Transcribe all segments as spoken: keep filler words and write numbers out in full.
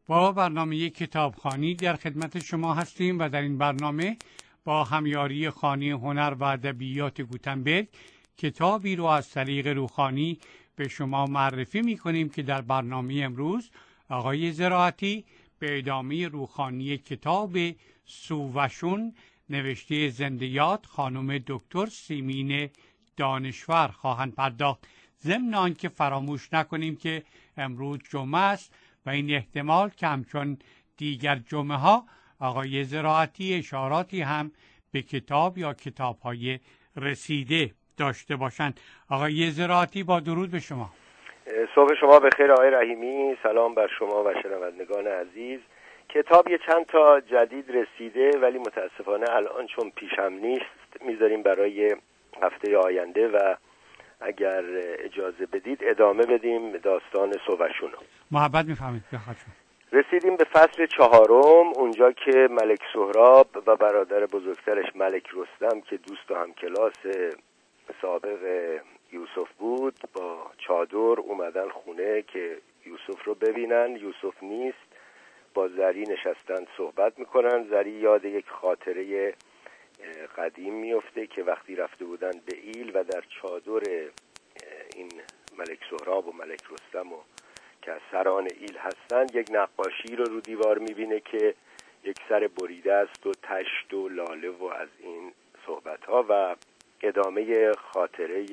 با برنامه کتابخوانی در خدمت شما هستیم و در این برنامه با همیاری خانه هنر و ادبیات گوتنبرگ کتابی رو از طریق روخانی به شما معرفی می کنیم که در برنامه امروز آقای زراعتی به ادامه روخانی کتاب سووشون نوشته زنده‌یاد خانم دکتر سیمین دانشور خواهند پرداخت. ضمن آنکه فراموش نکنیم که امروز جمعه است و این احتمال که همچون دیگر جمعه ها آقای زراعتی اشاراتی هم به کتاب یا کتاب‌های رسیده داشته باشند. آقای زراعتی با درود به شما. صبح شما بخیر آقای رحیمی، سلام بر شما و شنوندگان عزیز. کتاب یه چند تا جدید رسیده ولی متاسفانه الان چون پیشم نیست میذاریم برای هفته آینده و اگر اجازه بدید ادامه بدیم داستان سووشون رو. محبت می‌فرمایید بخواهید. رسیدیم به فصل چهارم، اونجا که ملک سهراب و برادر بزرگترش ملک رستم که دوست و همکلاس سابق یوسف بود با چادر اومدن خونه که یوسف رو ببینن. یوسف نیست، با زری نشستن صحبت میکنن. زری یاد یک خاطره قدیم میفته که وقتی رفته بودن به ایل و در چادر این ملک سهراب و ملک رستم و که از سران ایل هستند یک نقاشی رو رو دیوار میبینه که یک سر بریده است و تشت و لاله و از این صحبت ها و ادامه خاطره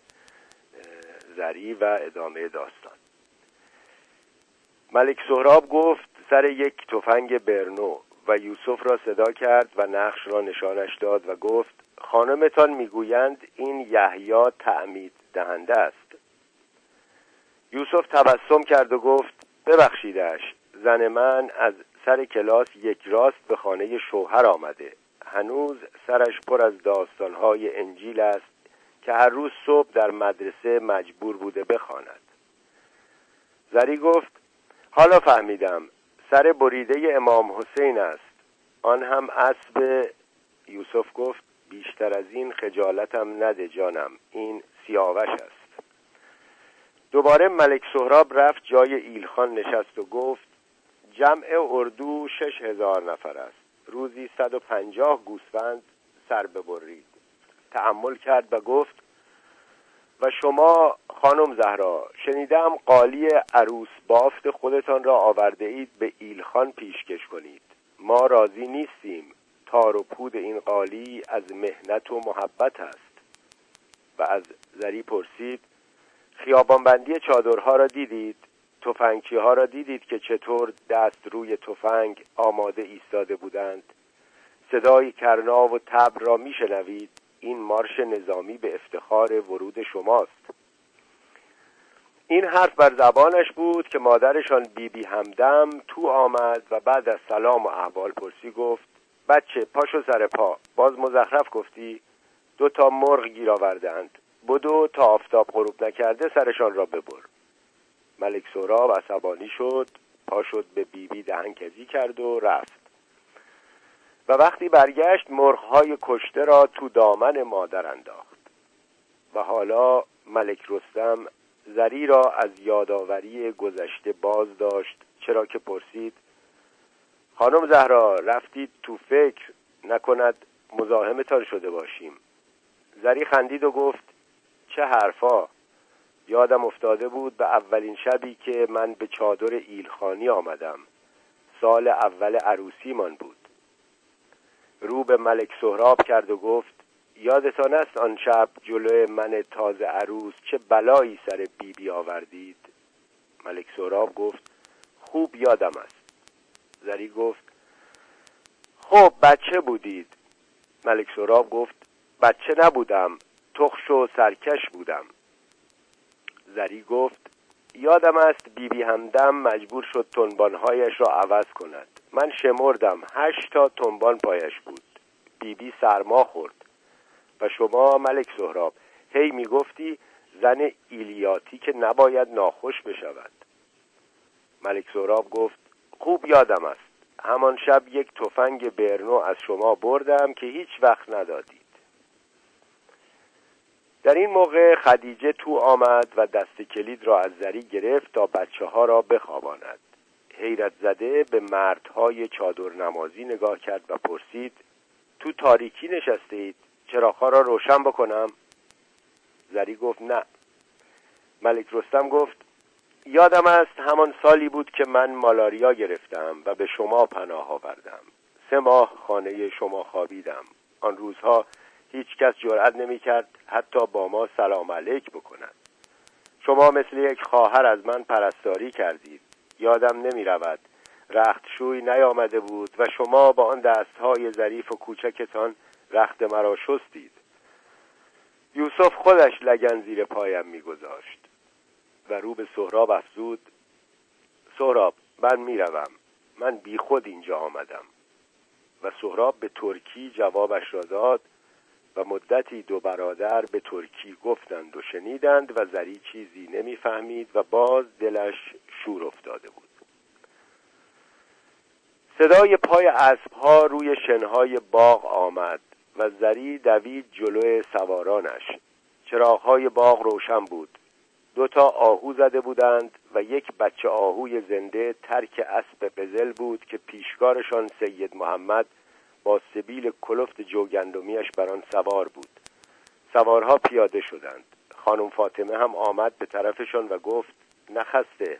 زری و ادامه داستان. ملک سهراب گفت سر یک تفنگ برنو و یوسف را صدا کرد و نقش را نشانش داد و گفت خانمتان میگویند این یحیی تعمید دهنده است. یوسف تبسم کرد و گفت ببخشیدش، زن من از سر کلاس یک راست به خانه شوهر آمده. هنوز سرش پر از داستانهای انجیل است که هر روز صبح در مدرسه مجبور بوده بخواند. زری گفت حالا فهمیدم، سر بریده امام حسین است، آن هم اسب. یوسف گفت بیشتر از این خجالتم نده جانم، این سیاوش است. دوباره ملک سهراب رفت جای ایلخان نشست و گفت جمع اردو شش هزار نفر است، روزی صد و پنجاه گوسفند سر ببرید. تأمل کرد و گفت و شما خانم زهرا، شنیدم قالی عروس بافت خودتان را آورده اید به ایلخان پیشکش کنید. ما راضی نیستیم، تار و پود این قالی از مهنت و محبت است. و از زری پرسید خیابانبندی چادرها را دیدید؟ تفنگچی ها را دیدید که چطور دست روی تفنگ آماده ایستاده بودند؟ صدای کرنا و تبر را میشنوید؟ این مارش نظامی به افتخار ورود شماست. این حرف بر زبانش بود که مادرشان بی بی همدم تو آمد و بعد از سلام و احوال پرسی گفت بچه پاشو سر پا، باز مزخرف گفتی؟ دو تا مرغ گیر آوردند، بدو تا آفتاب غروب نکرده سرشان را ببر. ملک سهراب عصبانی شد، پا شد به بی بی دهنکجی کرد و رفت. و وقتی برگشت مرغ‌های کشته را تو دامن مادر انداخت. و حالا ملک رستم زری را از یادآوری گذشته باز داشت، چرا که پرسید خانم زهرا رفتید تو فکر، نکند مزاحمتان شده باشیم؟ زری خندید و گفت چه حرفا، یادم افتاده بود به اولین شبی که من به چادر ایلخانی آمدم، سال اول عروسی من بود. رو به ملک سهراب کرد و گفت یادتان است آن شب جلوی من تازه عروس چه بلایی سر بی بی آوردید؟ ملک سهراب گفت خوب یادم است. زری گفت خب بچه بودید. ملک سهراب گفت بچه نبودم، تخش و سرکش بودم. زری گفت یادم است بی بی همدم مجبور شد تنبانهایش را عوض کند. من شمردم هشت تا تنبان پایش بود. بی بی سرما خورد و شما ملک سهراب هی می گفتی زن ایلیاتی که نباید ناخوش بشود. ملک سهراب گفت خوب یادم است، همان شب یک تفنگ برنو از شما بردم که هیچ وقت ندادید. در این موقع خدیجه تو آمد و دست کلید را از زری گرفت تا بچه ها را بخواباند. حیرت زده به مردهای چادر نمازی نگاه کرد و پرسید: تو تاریکی نشسته اید، چراغ‌ها را روشن بکنم؟ زری گفت: نه. ملک رستم گفت: یادم است همان سالی بود که من مالاریا گرفتم و به شما پناه آوردم. سه ماه خانه شما خوابیدم. آن روزها هیچ کس جرأت نمی کرد حتی با ما سلام علیک بکند. شما مثل یک خواهر از من پرستاری کردید. یادم نمی رود رختشوی نیامده بود و شما با آن دستهای ظریف و کوچکتان رخت مرا شستید. یوسف خودش لگن زیر پایم می گذاشت و رو به سهراب افزود: سهراب، من می روم. من بی خود اینجا آمدم. و سهراب به ترکی جوابش را داد و مدتی دو برادر به ترکی گفتند و شنیدند و زری چیزی نمی‌فهمید و باز دلش شور افتاده بود. صدای پای اسب‌ها روی شنهای باغ آمد و زری دوید جلوی سوارانش. چراغ‌های باغ روشن بود. دو تا آهو زده بودند و یک بچه آهوی زنده ترک اسب قزل بود که پیشکارشان سید محمد با سبیل کلفت جوگندمیش بر آن سوار بود. سوارها پیاده شدند. خانم فاطمه هم آمد به طرفشان و گفت: نخسته.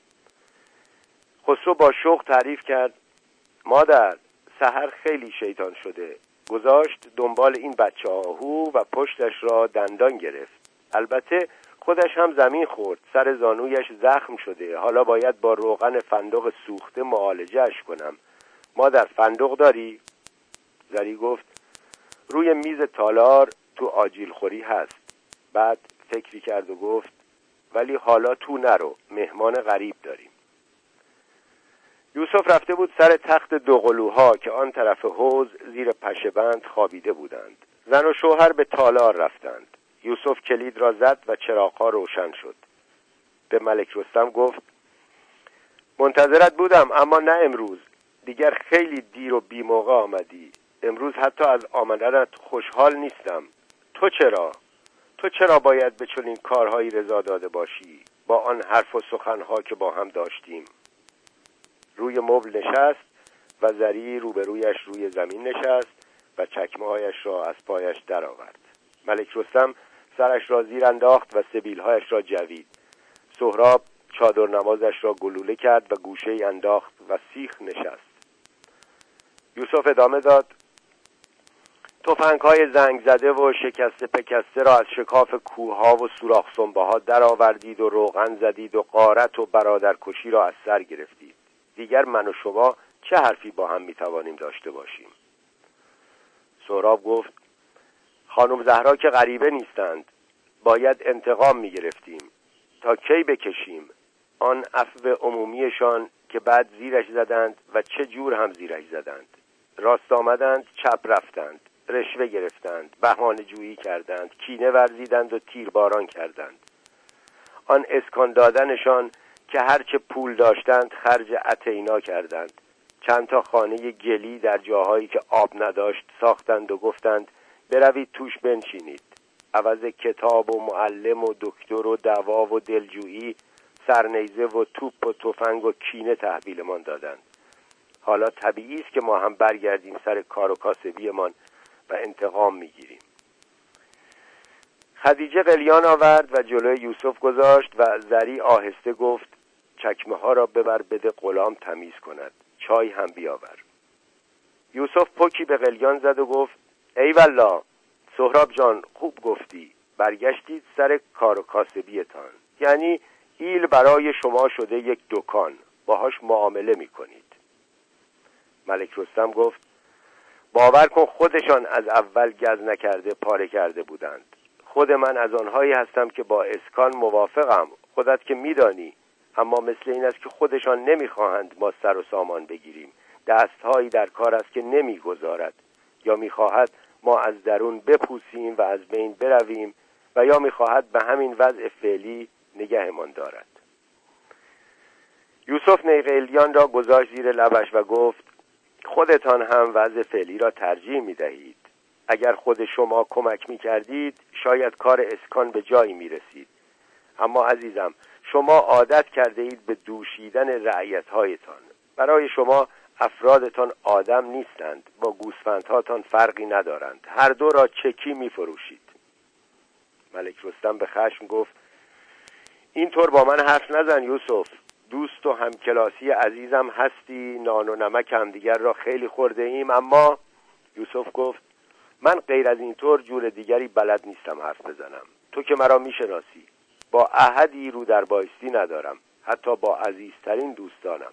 خسرو با شوق تعریف کرد: مادر، سحر خیلی شیطان شده. گذاشت دنبال این بچه آهو و پشتش را دندان گرفت. البته خودش هم زمین خورد. سر زانویش زخم شده. حالا باید با روغن فندق سوخته معالجهش کنم. مادر، فندق داری؟ زری گفت: روی میز تالار تو آجیل خوری هست. بعد فکری کرد و گفت: ولی حالا تو نرو، مهمان غریب داریم. یوسف رفته بود سر تخت دوقلوها که آن طرف حوض زیر پشه‌بند خوابیده بودند. زن و شوهر به تالار رفتند. یوسف کلید را زد و چراغ‌ها روشن شد. به ملک رستم گفت: منتظرت بودم، اما نه امروز. دیگر خیلی دیر و بی موقع آمدی. امروز حتی از آمدنت خوشحال نیستم. تو چرا؟ تو چرا باید به چنین کارهایی رضا داده باشی با آن حرف و سخنها که با هم داشتیم؟ روی مبل نشست و زری روبرویش روی زمین نشست و چکمه‌هایش را از پایش درآورد. ملک رستم سرش را زیر انداخت و سبیل‌هایش را جوید. سهراب چادر نمازش را گلوله کرد و گوشه‌ای انداخت و سیخ نشست. یوسف ادامه داد: تفنگ‌های زنگ زده و شکسته پکسته را از شکاف کوه‌ها و سوراخ سنبه‌ها درآوردید و روغن زدید و غارت و برادرکشی را از سر گرفتید. دیگر من و شما چه حرفی با هم می‌توانیم داشته باشیم؟ سهراب گفت: خانم زهرا که غریبه نیستند. باید انتقام می‌گرفتیم. تا کی بکشیم؟ آن عفو عمومیشان که بعد زیرش زدند و چه جور هم زیرش زدند. راست آمدند، چپ رفتند، رشوه گرفتند، بهانه جویی کردند، کینه ورزیدند و تیرباران کردند. آن اسکان دادنشان که هرچه پول داشتند خرج اتینا کردند. چند تا خانه گلی در جاهایی که آب نداشت ساختند و گفتند بروید توش بنشینید. عوض کتاب و معلم و دکتر و دوا و دلجویی سرنیزه و توپ و تفنگ و کینه تحویلمان دادند. حالا طبیعی است که ما هم برگردیم سر کار و کاسبیمان و انتقام میگیریم. خدیجه قلیان آورد و جلوی یوسف گذاشت و زری آهسته گفت: چکمه ها را ببر بده غلام تمیز کند. چای هم بیاور. یوسف پوکی به قلیان زد و گفت: ای والله سهراب جان، خوب گفتی. برگشتید سر کار و کاسبیتان. یعنی ایل برای شما شده یک دکان، باهاش معامله میکنید. ملک رستم گفت: باور کن خودشان از اول گز نکرده پاره کرده بودند. خود من از آنهایی هستم که با اسکان موافقم، خودت که میدانی. اما مثل این است که خودشان نمیخواهند ما سر و سامان بگیریم. دستهایی در کار است که نمیگذارد. یا میخواهد ما از درون بپوسیم و از بین برویم و یا میخواهد به همین وضع فعلی نگهمان دارد. یوسف نیقلیان را گذاشت زیر لبش و گفت: خودتان هم وضع فعلی را ترجیح میدهید. اگر خود شما کمک میکردید شاید کار اسکان به جایی میرسید. اما عزیزم، شما عادت کرده اید به دوشیدن رعیت‌هایتان. برای شما افرادتان آدم نیستند، با گوسفندهاتان فرقی ندارند، هر دو را چکی می‌فروشید. ملک رستم به خشم گفت اینطور با من حرف نزن یوسف، دوست و همکلاسی عزیزم هستی، نان و نمک همدیگر را خیلی خورده ایم. اما یوسف گفت من غیر از اینطور جور دیگری بلد نیستم حرف بزنم. تو که مرا میشناسی، با احدی رو در بایستی ندارم، حتی با عزیزترین دوستانم.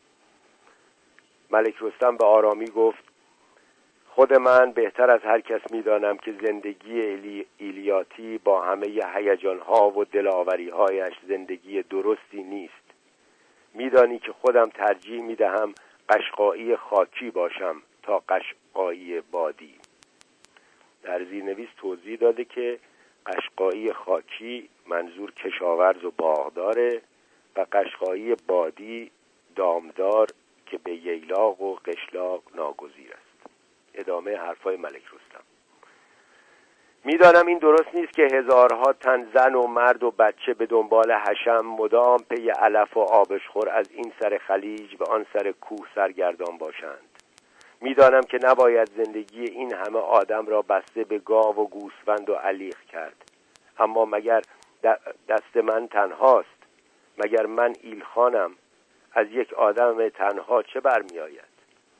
ملک رستم به آرامی گفت خود من بهتر از هر کس میدانم که زندگی ایلی... ایلیاتی با همه هیجان‌ها و دلاوری‌هایش زندگی درستی نیست. میدانی که خودم ترجیح میدهم قشقایی خاکی باشم تا قشقایی بادی. در زیرنویس توضیح داده که قشقایی خاکی منظور کشاورز و باغداره و قشقایی بادی دامدار که به ییلاق و قشلاق ناگزیر است. ادامه حرفای ملک رستم. میدانم این درست نیست که هزارها تن زن و مرد و بچه به دنبال حشم مدام پی علف و آبشخور از این سر خلیج به آن سر کوه سرگردان باشند. میدانم که نباید زندگی این همه آدم را بسته به گاو و گوسفند و علیق کرد. اما مگر دست من تنهاست؟ مگر من ایلخانم؟ از یک آدم تنها چه برمی آید؟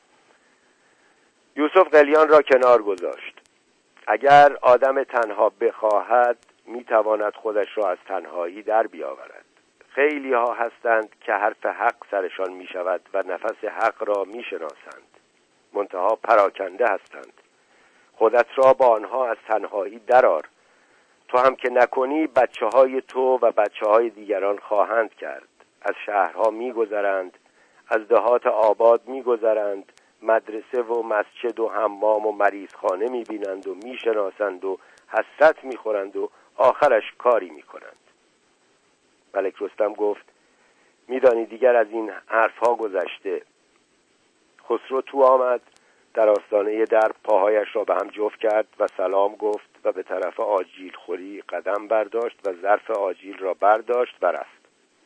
یوسف قلیان را کنار گذاشت. اگر آدم تنها بخواهد میتواند خودش را از تنهایی در بیاورد. خیلی ها هستند که حرف حق سرشان می شود و نفس حق را می شناسند، منتها پراکنده هستند. خودت را با آنها از تنهایی درآر. تو هم که نکنی بچه های تو و بچه های دیگران خواهند کرد. از شهرها می گذرند، از دهات آباد می گذرند، مدرسه و مسجد و حمام و مریضخانه می بینند و می شناسند و حسرت می خورند و آخرش کاری می کنند. ملک رستم گفت میدانی دیگر از این حرفها گذشته. خسرو تو آمد، در آستانه در پاهایش را به هم جفت کرد و سلام گفت و به طرف آجیل خوری قدم برداشت و ظرف آجیل را برداشت و رفت.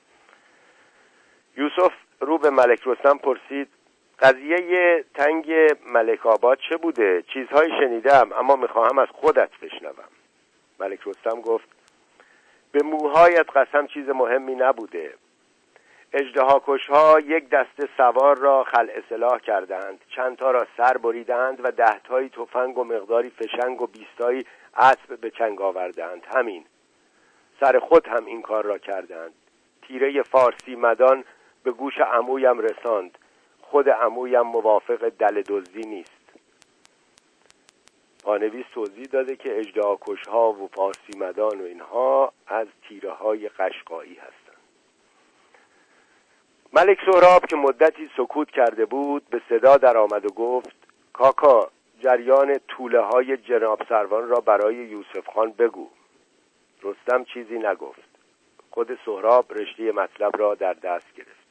یوسف رو به ملک رستم پرسید قضیه تنگ ملک آباد چه بوده؟ چیزهایی شنیدم اما میخواهم از خودت بشنوم. ملک رستم گفت به موهایت قسم چیز مهمی نبوده. اژدهاکشها یک دسته سوار را خلع سلاح کردند، چند تا را سر بریدند و ده تایی تفنگ و مقداری فشنگ و بیستایی اسب به چنگ آوردند. همین. سر خود هم این کار را کردند. تیره فارسی مدان به گوش عمویم رساند. خود عمویم موافق دل دزدی نیست. پانویس توضیح داده که اژدهاکشها و فارسی مدان و اینها از تیره های قشقایی هستند. ملک سهراب که مدتی سکوت کرده بود به صدا در آمد و گفت کاکا جریان توله های جناب سروان را برای یوسف خان بگو. رستم چیزی نگفت. خود سهراب رشته مطلب را در دست گرفت.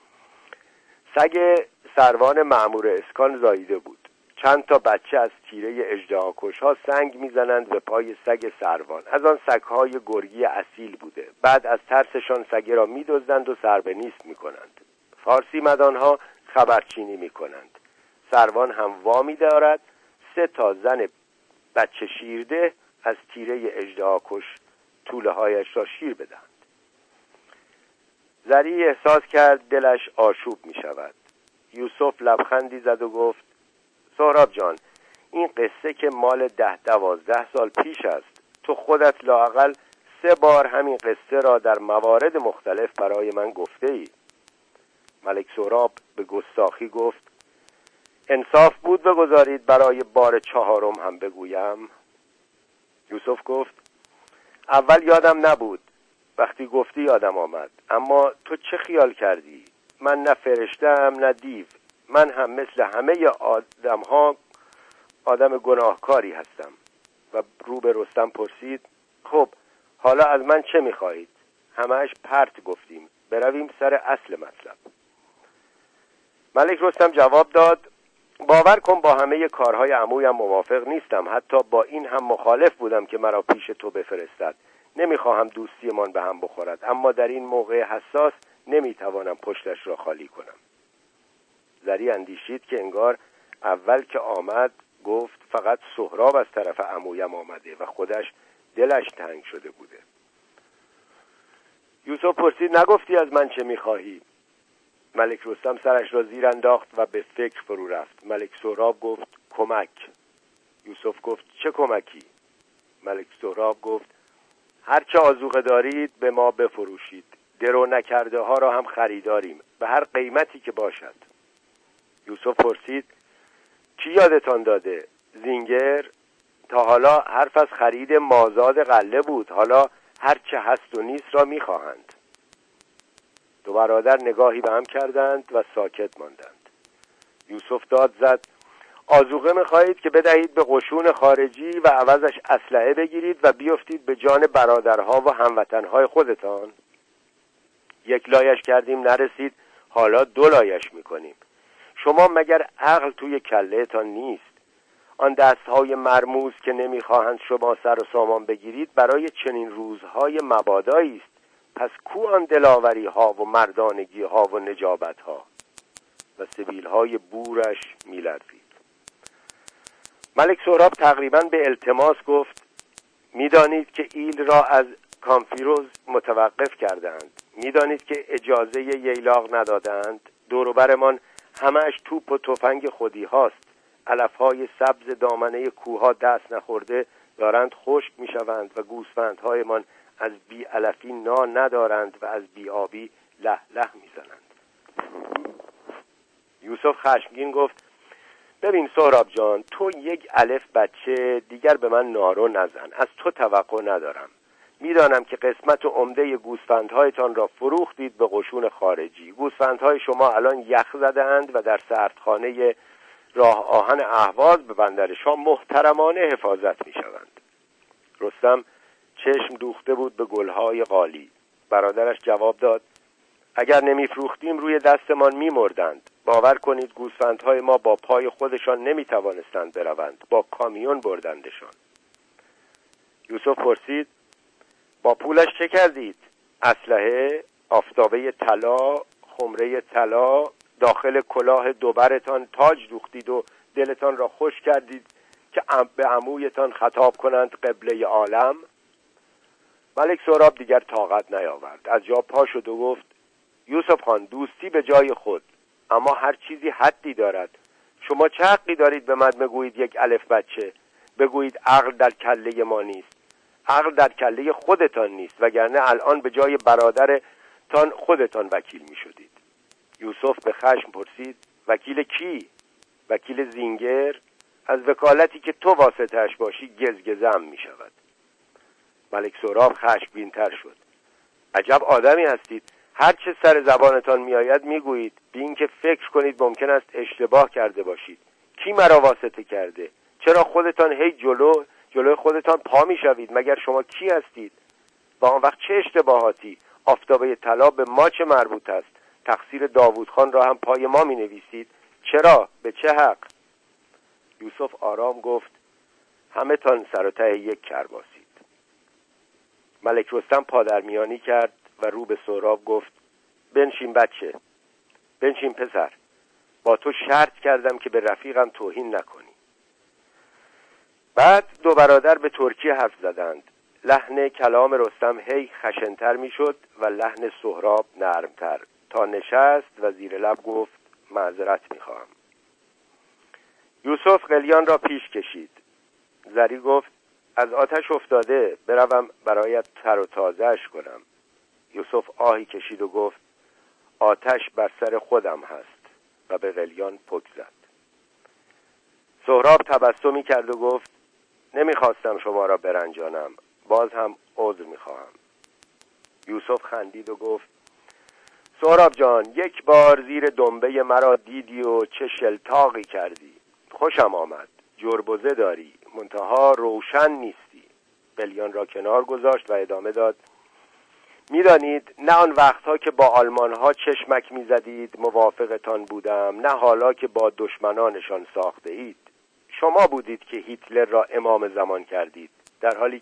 سگ سروان مأمور اسکان زاییده بود. چند تا بچه از تیره اژدهاکشها سنگ میزنند به پای سگ سروان. از آن سگهای گرگی اصیل بوده. بعد از ترسشان سگه را میدزدند و سر به نیست میکنند. فارسی مدانها خبرچینی میکنند. سروان هم وامی دارد سه تا زن بچه شیرده از تیره اژدهاکش توله هایش را شیر بدهند. زری احساس کرد دلش آشوب می شود. یوسف لبخندی زد و گفت سهراب جان، این قصه که مال ده دوازده سال پیش است. تو خودت لااقل سه بار همین قصه را در موارد مختلف برای من گفته ای. ملک سهراب به گستاخی گفت انصاف بود بگذارید برای بار چهارم هم بگویم. یوسف گفت اول یادم نبود، وقتی گفتی یادم آمد. اما تو چه خیال کردی؟ من نه فرشته‌ام نه دیو. من هم مثل همه آدم ها آدم گناهکاری هستم. و رو به رستم پرسید خب حالا از من چه میخواهید؟ همهش پرت گفتیم، برویم سر اصل مطلب. ملک رستم جواب داد باور کن با همه کارهای عمویم موافق نیستم. حتی با این هم مخالف بودم که مرا پیش تو بفرستد. نمیخواهم دوستیمان به هم بخورد، اما در این موقع حساس نمیتوانم پشتش را خالی کنم. زری اندیشید که انگار اول که آمد گفت فقط سهراب از طرف عمویم آمده و خودش دلش تنگ شده بوده. یوسف پرسید نگفتی از من چه میخواهی؟ ملک رستم سرش را زیر انداخت و به فکر فرو رفت. ملک سهراب گفت کمک. یوسف گفت چه کمکی؟ ملک سهراب گفت هر چه آذوقه دارید به ما بفروشید، درو نکرده ها را هم خریداریم به هر قیمتی که باشد. یوسف پرسید چی یادتان داده؟ زینگر؟ تا حالا حرف از خرید مازاد غله بود، حالا هر چه هست و نیست را میخواهند. دو برادر نگاهی به هم کردند و ساکت ماندند. یوسف داد زد آذوقه میخواهید که بدهید به قشون خارجی و عوضش اسلحه بگیرید و بیفتید به جان برادرها و هموطنهای خودتان؟ یک لایش کردیم نرسید، حالا دو لایش میکنیم. شما مگر عقل توی کله‌تان نیست؟ آن دستهای مرموز که نمیخواهند شما سر و سامان بگیرید برای چنین روزهای مبادایی است. پس کو آن دلاوری ها و مردانگی ها و نجابت ها؟ و سبیل های بورش میلرزید. ملک سهراب تقریبا به التماس گفت میدانید که ایل را از کامفیروز متوقف کردند، میدانید که اجازه ییلاق ندادند، دوروبرمان همش توپ و تفنگ خودی هاست، علفهای سبز دامنه کوها دست نخورده دارند خشک میشوند و گوسفندهایمان از بی علفی نا ندارند و از بی آبی له له میزنند. یوسف خشمگین گفت ببین سهراب جان، تو یک الف بچه دیگر به من نارو نزن، از تو توقع ندارم. میدانم که قسمت عمده گوسفندهایتان را فروختید به قشون خارجی. گوسفندهای شما الان یخ زده‌اند و در سردخانه راه آهن اهواز به بندر شام محترمانه حفاظت میشوند. رستم چشم دوخته بود به گلهای قالی. برادرش جواب داد اگر نمیفروختیم روی دستمان میمردند. باور کنید گوسفندهای ما با پای خودشان نمیتوانستند بروند، با کامیون بردندشان. یوسف پرسید با پولش چه کردید؟ اسلحه، آفتابه طلا، خمره طلا، داخل کلاه دوبرتان تاج دوختید و دلتان را خوش کردید که به عمویتان خطاب کنند قبله عالم؟ ملک سهراب دیگر طاقت نیاورد، از جا پا شد و گفت یوسف خان دوستی به جای خود، اما هر چیزی حدی دارد. شما چه حقی دارید به من بگویید یک الف بچه؟ بگویید عقل در کله ما نیست. عقل در کله خودتان نیست، وگرنه الان به جای برادرتان خودتان وکیل می شدید. یوسف به خشم پرسید وکیل کی؟ وکیل زینگر؟ از وکالتی که تو واسطه‌اش باشی گزگزم می شود. ملک سهراب خشمگین تر شد. عجب آدمی هستید، هر چه سر زبانتان می آید می گویید، بی اینکه فکر کنید ممکن است اشتباه کرده باشید. کی مرا واسطه کرده؟ چرا خودتان هی جلو جلوی خودتان پا می شوید؟ مگر شما کی هستید؟ و آن وقت چه اشتباهاتی؟ آفتابه طلا به ما چه مربوط است؟ تقصیر داوود خان را هم پای ما می نویسید. چرا؟ به چه حق؟ یوسف آرام گفت همه تان سر و ته یک کرباسید. ملک رستم پادرمیانی کرد و رو به سهراب گفت بنشین بچه، بنشین پسر، با تو شرط کردم که به رفیقم توهین نکنی. بعد دو برادر به ترکی حرف زدند. لحن کلام رستم هی خشنتر می شد و لحن سهراب نرمتر، تا نشست و زیر لب گفت معذرت می خواهم. یوسف قلیان را پیش کشید. زری گفت از آتش افتاده، بروم برایت تر و تازه‌اش کنم. یوسف آهی کشید و گفت آتش بر سر خودم هست و به قلیان پک زد. سهراب تبسمی کرد و گفت نمیخواستم شما را برنجانم، باز هم عذر میخواهم. یوسف خندید و گفت سهراب جان، یک بار زیر دنبه مرا دیدی و چه شلتاقی کردی، خوشم آمد. جربوزه داری، منتها روشن نیستی. قلیان را کنار گذاشت و ادامه داد میدانید نه آن وقتها که با آلمان ها چشمک میزدید موافقتان بودم، نه حالا که با دشمنانشان ساخته اید. شما بودید که هیتلر را امام زمان کردید، در حالی که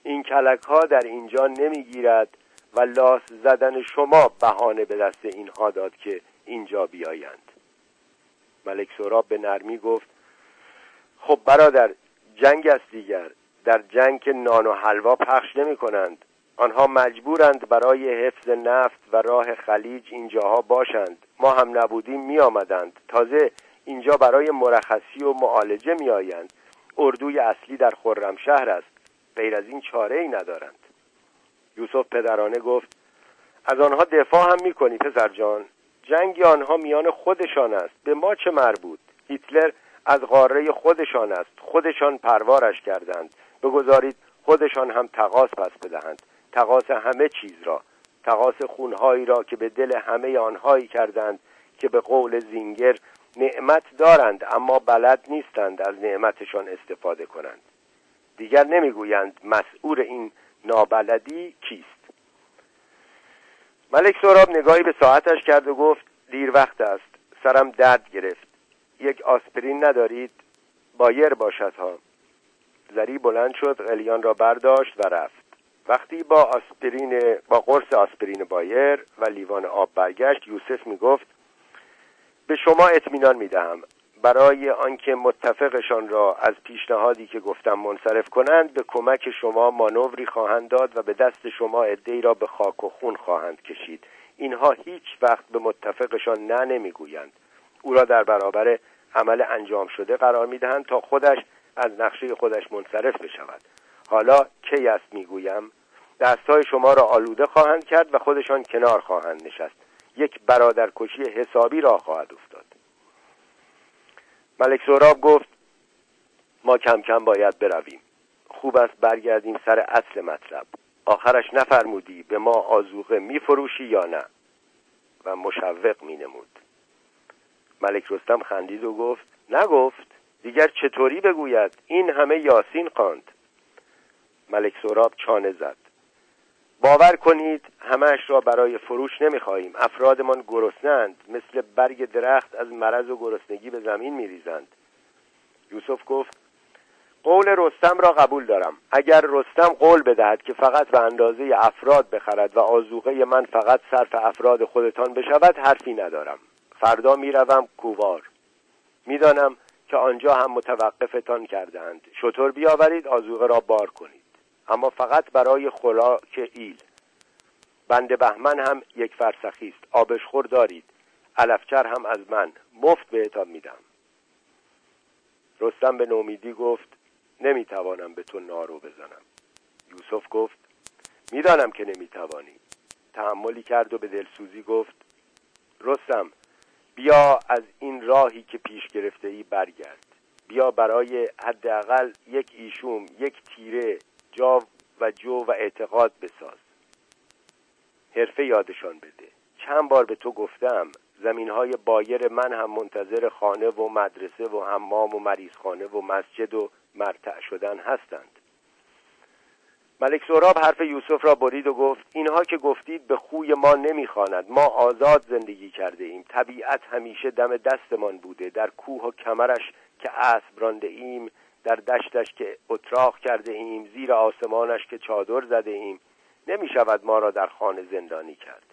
این کلک ها در اینجا نمیگیرد و لاس زدن شما بهانه به دست اینها داد که اینجا بیایند. ملک سهراب به نرمی گفت خب برادر، جنگ است دیگر. در جنگ که نان و حلوا پخش نمی کنند. آنها مجبورند برای حفظ نفت و راه خلیج اینجاها باشند. ما هم نبودیم می آمدند. تازه اینجا برای مرخصی و معالجه می آیند. اردوی اصلی در خرمشهر است. غیر از این چاره ای ندارند. یوسف پدرانه گفت از آنها دفاع هم می کنی پسر جان؟ جنگ آنها میان خودشان است. به ما چه مربوط؟ هیتلر از قاره خودشان است. خودشان پروارش کردند. بگذارید خودشان هم تقاص پس بدهند. تقاص همه چیز را، تقاص خونهایی را که به دل همه آنهایی کردند که به قول زینگر نعمت دارند اما بلد نیستند از نعمتشان استفاده کنند. دیگر نمیگویند مسئول این نابلدی کیست. ملک سهراب نگاهی به ساعتش کرد و گفت دیر وقت است. سرم درد گرفت. یک آسپرین ندارید؟ بایر باشد ها. زری بلند شد، قلیان را برداشت و رفت. وقتی با آسپرین با قرص آسپرین بایر و لیوان آب برگشت، یوسف می گفت به شما اطمینان می دهم برای آنکه متفقشان را از پیشنهادی که گفتم منصرف کنند به کمک شما مانوری خواهند داد و به دست شما عده‌ای را به خاک و خون خواهند کشید. اینها هیچ وقت به متفقشان نه نمیگویند. او را در برابر عمل انجام شده قرار میدهند تا خودش از نقشه خودش منصرف بشود. حالا کی است میگویم؟ دستهای شما را آلوده خواهند کرد و خودشان کنار خواهند نشست. یک برادرکشی حسابی را خواهد افتاد. ملک سهراب گفت ما کم کم باید برویم. خوب است برگردیم سر اصل مطلب. آخرش نفرمودی به ما آذوقه میفروشی یا نه؟ و مشوق مینمود. ملک رستم خندید و گفت نگفت. دیگر چطوری بگوید؟ این همه یاسین خواند. ملک سهراب چانه زد. باور کنید همه‌اش را برای فروش نمی‌خواهیم. افرادمان گرسنه‌اند، مثل برگ درخت از مرض و گرسنگی به زمین می‌ریزند. یوسف گفت قول رستم را قبول دارم. اگر رستم قول بدهد که فقط به اندازه افراد بخرد و آذوقه من فقط صرف افراد خودتان بشود، حرفی ندارم. فردا میروم کووار. میدانم که آنجا هم متوقفتان کردند. شتر بیاورید، آذوقه را بار کنید، اما فقط برای خوراک ایل. بند بهمن هم یک فرسخی است. آبشخور دارید. علفچر هم از من مفت بهتان میدم. رستم به نومیدی گفت نمیتوانم به تو نارو بزنم. یوسف گفت میدانم که نمیتوانی. تحملی کرد و به دلسوزی گفت رستم بیا از این راهی که پیش گرفته ای برگرد. بیا برای حداقل یک ایشوم، یک تیره، جاو و جو و اعتقاد بساز. حرفه یادشان بده. چند بار به تو گفتم زمینهای بایر من هم منتظر خانه و مدرسه و حمام و مریضخانه و مسجد و مرتع شدن هستند. ملک سهراب حرف یوسف را برید و گفت اینها که گفتید به خوی ما نمیخواند. ما آزاد زندگی کرده ایم. طبیعت همیشه دم دستمان بوده. در کوه و کمرش که اسب رانده ایم، در دشتش که اتراق کرده ایم، زیر آسمانش که چادر زده ایم. نمی شود ما را در خانه زندانی کرد.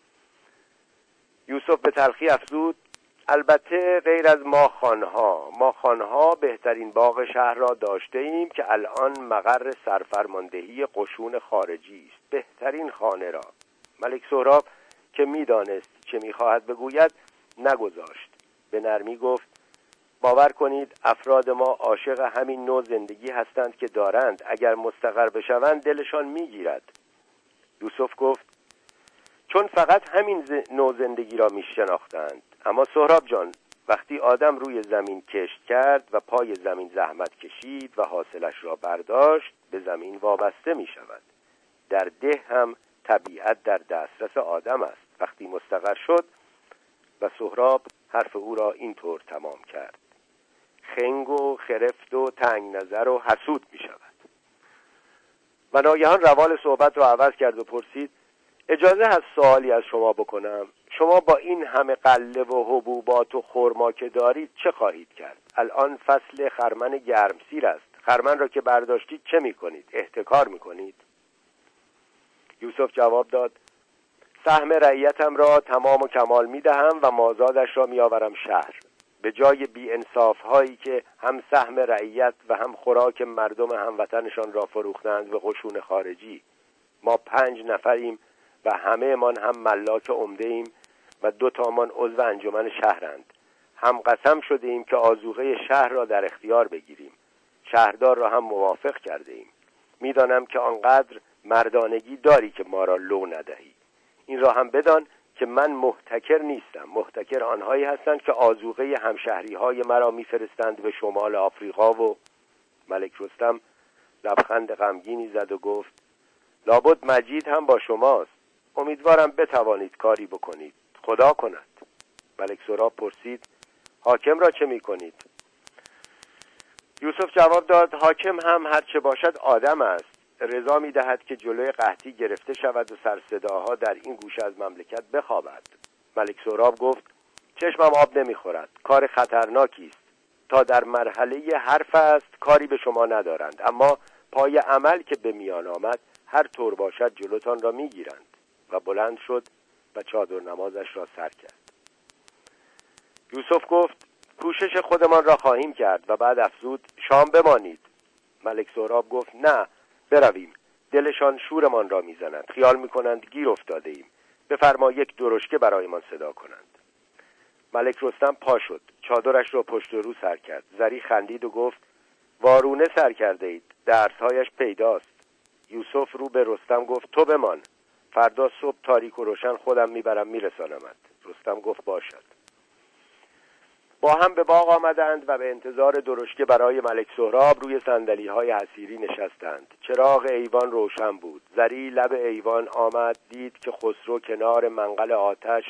یوسف به تلخی افزود البته غیر از ما خانها ما خانها بهترین باغ شهر را داشته ایم که الان مقر سرفرماندهی قشون خارجی است. بهترین خانه را. ملک سهراب که میدانست چه میخواهد بگوید نگذاشت. به نرمی گفت باور کنید افراد ما عاشق همین نوع زندگی هستند که دارند. اگر مستقر بشوند دلشان میگیرد. یوسف گفت چون فقط همین ز... نوع زندگی را میشناختند. اما سهراب جان، وقتی آدم روی زمین کشت کرد و پای زمین زحمت کشید و حاصلش را برداشت، به زمین وابسته می شود. در ده هم طبیعت در دسترس آدم است. وقتی مستقر شد و سهراب حرف او را اینطور تمام کرد خنگ و خرفت و تنگ نظر و حسود می شود. و ناگهان روال صحبت را عوض کرد و پرسید اجازه هست سوالی از شما بکنم؟ شما با این همه قله و حبوبات و خرما که دارید چه خواهید کرد؟ الان فصل خرمن گرمسیر است. خرمن را که برداشتید چه می کنید؟ احتکار می کنید؟ یوسف جواب داد: سهم رعیتم را تمام و کمال می دهم و مازادش را می آورم شهر، به جای بی انصاف هایی که هم سهم رعیت و هم خوراک مردم هموطنشان را فروختند به قشون خارجی. ما پنج نفریم و همه من هم ملاک عمده ایم و دو تامان عضو انجمن شهرند. هم قسم شده ایم که آذوقه شهر را در اختیار بگیریم. شهردار را هم موافق کرده ایم. میدانم که آنقدر مردانگی داری که ما را لو ندهی. این را هم بدان که من محتکر نیستم. محتکر آنهایی هستند که آذوقه همشهری های مرا میفرستند به شمال آفریقا. و ملک رستم لبخند غمگینی زد و گفت: لابد مجید هم با شماست. امیدوارم بتوانید کاری بکنید. خدا کند. ملک سهراب پرسید: حاکم را چه میکنید؟ یوسف جواب داد: حاکم هم هرچه باشد آدم است. رضا میدهد که جلوی قحطی گرفته شود و سرصداها در این گوشه از مملکت بخوابد. ملک سهراب گفت: چشمم آب نمیخورد. کار خطرناکی است. تا در مرحله حرف است کاری به شما ندارند، اما پای عمل که به میان آمد هر طور باشد جلوتان را میگیرند. و بلند شد و چادر نمازش را سر کرد. یوسف گفت: کوشش خودمان را خواهیم کرد. و بعد افزود: شام بمانید. ملک سهراب گفت: نه، برویم. دلشان شورمان را میزند. خیال میکنند گیر افتاده ایم. بفرما یک درشکه برایمان صدا کنند. ملک رستم پا شد. چادرش را پشت رو سر کرد. زری خندید و گفت: وارونه سر کرده اید. درسهایش پیداست. یوسف رو به رستم گفت: تو بمان. فردا صبح تاریک و روشن خودم میبرم میرسانمت. رستم گفت: باشد. با هم به باغ آمدند و به انتظار درشکه برای ملک سهراب روی صندلی‌های حصیری نشستند. چراغ ایوان روشن بود. زری لب ایوان آمد، دید که خسرو کنار منقل آتش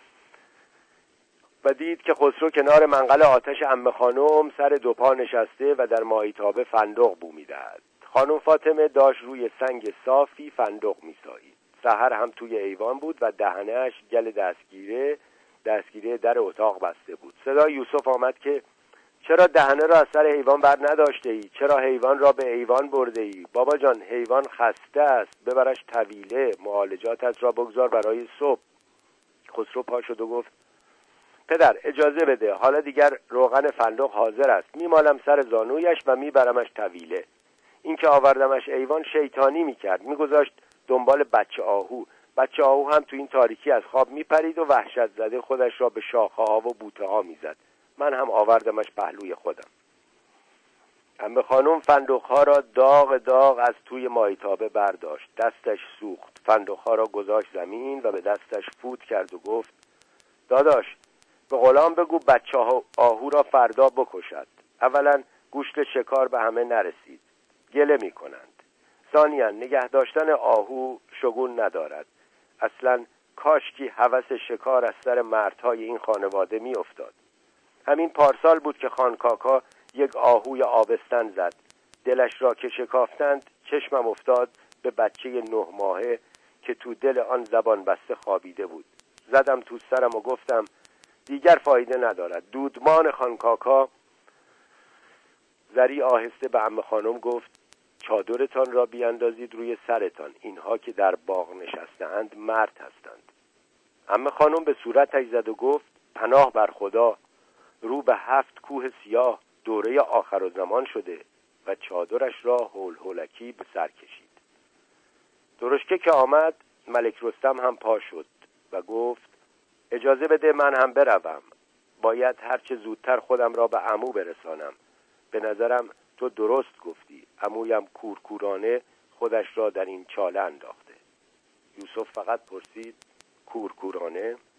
و دید که خسرو کنار منقل آتش عمه خانم سر دو پا نشسته و در ماهیتابه فندق بو می‌دهد. خانم فاطمه داشت روی سنگ صافی فندق می‌سایید. سحر هم توی ایوان بود و دهنه‌اش گل دستگیره دستگیره در اتاق بسته بود. صدای یوسف آمد که: چرا دهنه را از سر حیوان بر نداشته ای؟ چرا حیوان را به ایوان برده ای؟ بابا جان، حیوان خسته است، ببرش طویله. معالجاتت را بگذار برای صبح. خسرو پا شد و گفت: پدر اجازه بده، حالا دیگر روغن فندق حاضر است. میمالم سر زانویش و میبرمش طویله. این که آوردمش ایوان شیطانی میکرد، میگذاشت دنبال بچه آهو. بچه آهو هم تو این تاریکی از خواب میپرید و وحشت زده خودش را به شاخه ها و بوته ها میزد. من هم آوردمش پهلوی خودم. عمه خانم فندق ها را داغ داغ از توی مایتابه برداشت. دستش سوخت. فندق ها را گذاشت زمین و به دستش فوت کرد و گفت: داداش، به غلام بگو بچه آهو را فردا بکشد. اولا گوشت شکار به همه نرسید، گله میکنند. ثانیاً نگه داشتن آهو شگون ندارد. اصلا کاشکی هوس شکار از سر مردهای این خانواده می افتاد. همین پارسال بود که خانکاکا یک آهوی آبستن زد. دلش را که شکافتند چشمم افتاد به بچه نه ماهه که تو دل آن زبان بسته خوابیده بود. زدم تو سرم و گفتم دیگر فایده ندارد. دودمان خانکاکا. زری آهسته به عمه خانم گفت: چادرتان را بیاندازید روی سرتان. اینها که در باغ نشستند مرد هستند. عمه خانم به صورتش زد و گفت: پناه بر خدا، رو به هفت کوه سیاه، دوره آخر زمان شده. و چادرش را هول هولکی به سر کشید. درشکه که آمد، ملک رستم هم پا شد و گفت: اجازه بده من هم بروم. باید هرچه زودتر خودم را به عمو برسانم. به نظرم تو درست گفتی. عمویم کورکورانه خودش را در این چاله انداخته. یوسف فقط پرسید: کورکورانه؟